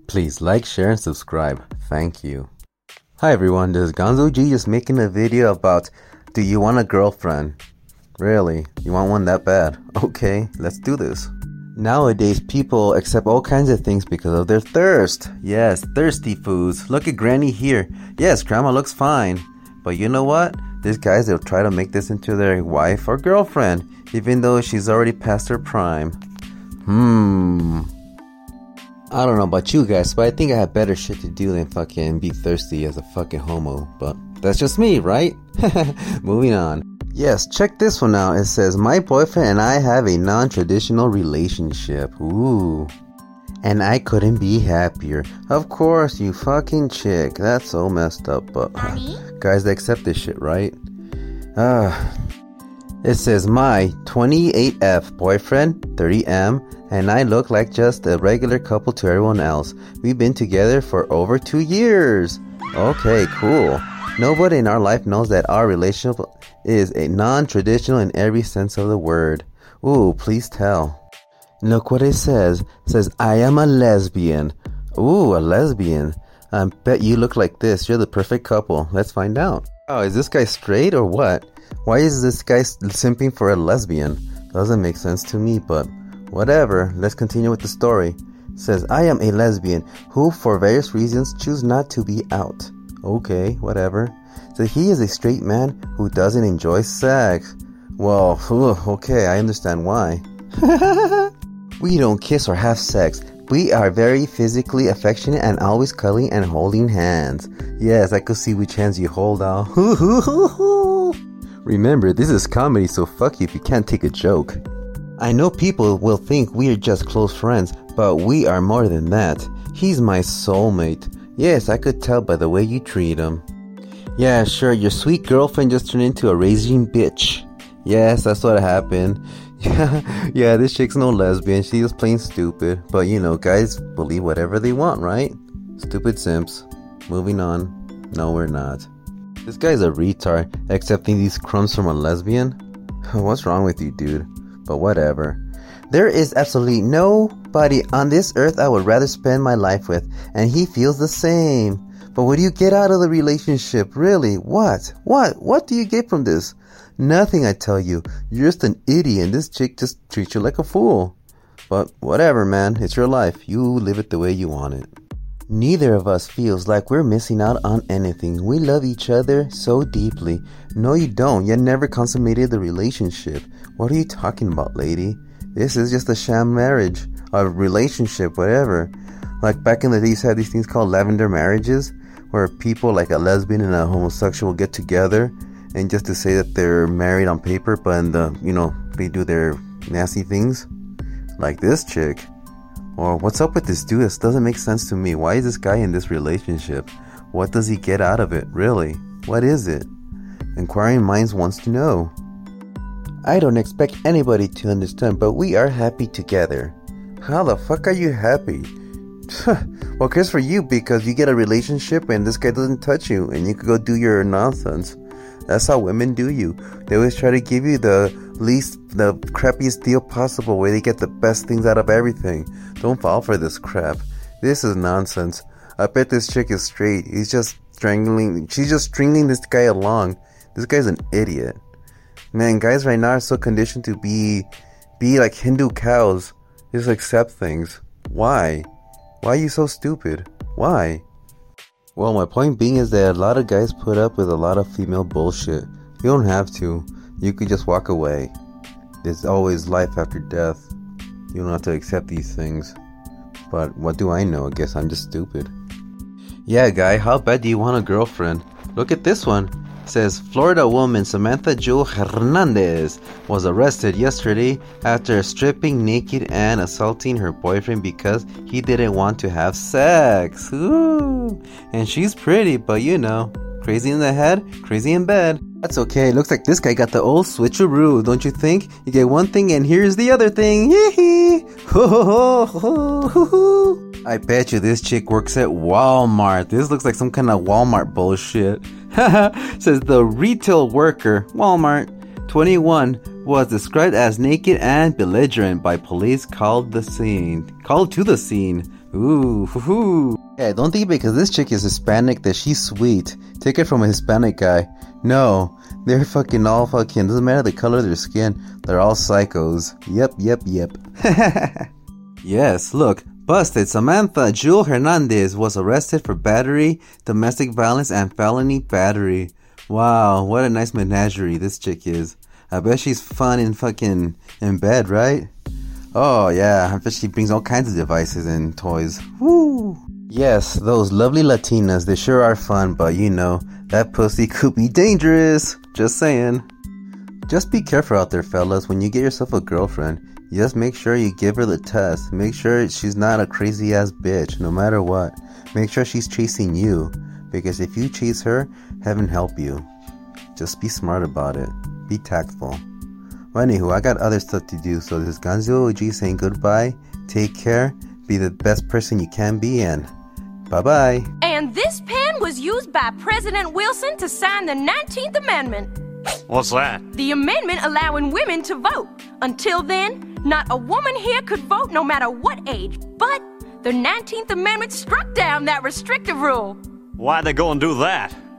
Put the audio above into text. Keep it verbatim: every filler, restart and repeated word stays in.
Please like, share, and subscribe. Thank you. Hi everyone, this is Gonzo G just making a video about do you want a girlfriend? Really? You want one that bad? Okay, let's do this. Nowadays, people accept all kinds of things because of their thirst. Yes, thirsty foods. Look at Granny here. Yes, Grandma looks fine. But you know what? There's guys that will try to make this into their wife or girlfriend, even though she's already past her prime. Hmm. I don't know about you guys, but I think I have better shit to do than fucking be thirsty as a fucking homo. But that's just me, right? Moving on. Yes, check this one out. It says, my boyfriend and I have a non-traditional relationship. Ooh. And I couldn't be happier. Of course, you fucking chick. That's so messed up, but guys, they accept this shit, right? Ah. It says, my twenty-eight F boyfriend, thirty M, and I look like just a regular couple to everyone else. We've been together for over two years. Okay, cool. Nobody in our life knows that our relationship is a non-traditional in every sense of the word. Ooh, please tell. Look what it says. It says, I am a lesbian. Ooh, a lesbian. I bet you look like this. You're the perfect couple. Let's find out. Oh, is this guy straight or what? Why is this guy simping for a lesbian? Doesn't make sense to me, but whatever. Let's continue with the story. It says, I am a lesbian who for various reasons choose not to be out. Okay, whatever. So he is a straight man who doesn't enjoy sex. Well, okay, I understand why. We don't kiss or have sex. We are very physically affectionate and always cuddling and holding hands. Yes, I could see which hands you hold out. Remember, this is comedy, so fuck you if you can't take a joke. I know people will think we're just close friends, but we are more than that. He's my soulmate. Yes, I could tell by the way you treat him. Yeah, sure, your sweet girlfriend just turned into a raging bitch. Yes, that's what happened. Yeah, this chick's no lesbian. She was plain stupid. But you know, guys believe whatever they want, right? Stupid simps. Moving on. No, we're not. This guy's a retard, accepting these crumbs from a lesbian? What's wrong with you, dude? But whatever. There is absolutely nobody on this earth I would rather spend my life with, and he feels the same. But what do you get out of the relationship? Really? What? What? What do you get from this? Nothing, I tell you. You're just an idiot, and this chick just treats you like a fool. But whatever, man. It's your life. You live it the way you want it. Neither of us feels like we're missing out on anything. We love each other so deeply. No, you don't. You never consummated the relationship. What are you talking about, lady? This is just a sham marriage. A relationship, whatever. Like back in the day, you had these things called lavender marriages, where people like a lesbian and a homosexual get together, and just to say that they're married on paper, but in the, you know, they do their nasty things. Like this chick. Or what's up with this dude? This doesn't make sense to me. Why is this guy in this relationship? What does he get out of it? Really? What is it? Inquiring minds wants to know. I don't expect anybody to understand, but we are happy together. How the fuck are you happy? Well, cares for you because you get a relationship and this guy doesn't touch you and you could go do your nonsense. That's how women do you. They always try to give you the least, the crappiest deal possible where they get the best things out of everything. Don't fall for this crap. This is nonsense. I bet this chick is straight. He's just strangling, she's just stringing this guy along. This guy's an idiot. Man, guys right now are so conditioned to be, be like Hindu cows. Just accept things. Why? Why are you so stupid? Why? Well, my point being is that a lot of guys put up with a lot of female bullshit. You don't have to. You could just walk away. There's always life after death. You don't have to accept these things. But what do I know? I guess I'm just stupid. Yeah, guy, how bad do you want a girlfriend? Look at this one. It says, Florida woman Samantha Jewel Hernandez was arrested yesterday after stripping naked and assaulting her boyfriend because he didn't want to have sex. Ooh. And she's pretty, but you know, crazy in the head, crazy in bed. That's okay. Looks like this guy got the old switcheroo, don't you think? You get one thing and here's the other thing. Yee-hee. Ho ho ho ho ho ho. I bet you this chick works at Walmart. This looks like some kind of Walmart bullshit. Says the retail worker, Walmart, twenty-one, was described as naked and belligerent by police called the scene. Called to the scene. Ooh, hoo-hoo. Yeah, don't think because this chick is Hispanic that she's sweet. Take it from a Hispanic guy. No, they're fucking all fucking, doesn't matter the color of their skin, they're all psychos. Yep, yep, yep. Yes, look, busted. Samantha Jewel Hernandez was arrested for battery, domestic violence, and felony battery. Wow, what a nice menagerie this chick is. I bet she's fun and fucking in bed, right? Oh yeah, I bet she brings all kinds of devices and toys. Woo! Yes, those lovely Latinas, they sure are fun, but you know, that pussy could be dangerous. Just saying. Just be careful out there, fellas. When you get yourself a girlfriend, just make sure you give her the test. Make sure she's not a crazy ass bitch, no matter what. Make sure she's chasing you, because if you chase her, heaven help you. Just be smart about it. Be tactful. Well, anywho, I got other stuff to do, so this is Gonzo O G saying goodbye. Take care. Be the best person you can be, and bye-bye. And this pen was used by President Wilson to sign the nineteenth Amendment. What's that? The amendment allowing women to vote. Until then, not a woman here could vote no matter what age. But the nineteenth Amendment struck down that restrictive rule. Why'd they go and do that?